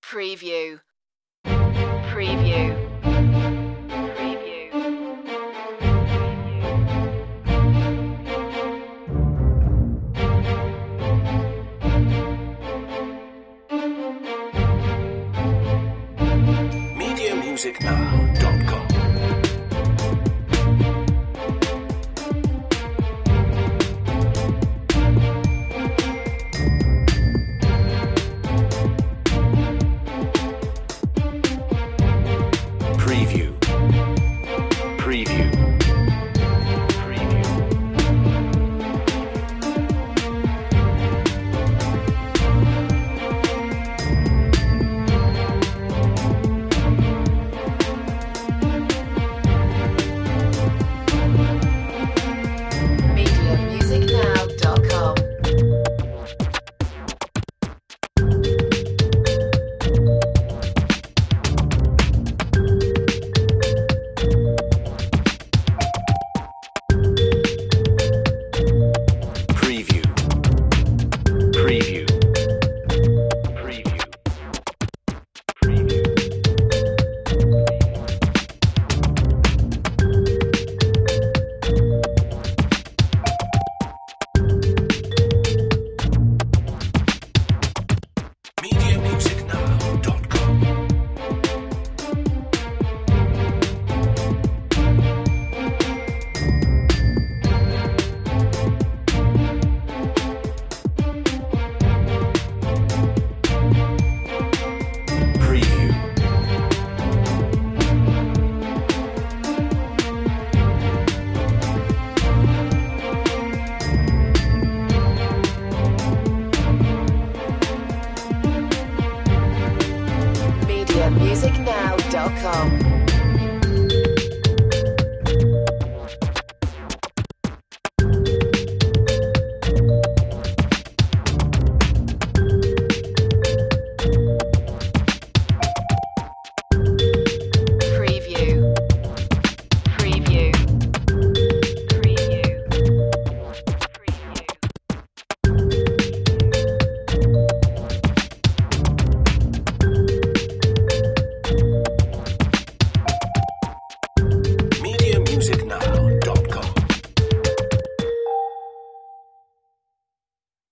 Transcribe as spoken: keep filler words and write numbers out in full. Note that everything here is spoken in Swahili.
Preview. Preview. Preview. media music now dot com Preview. Preview. Preview. media music now dot com. Preview. Preview. Preview. Preview. media music now dot com Preview. media music now dot com.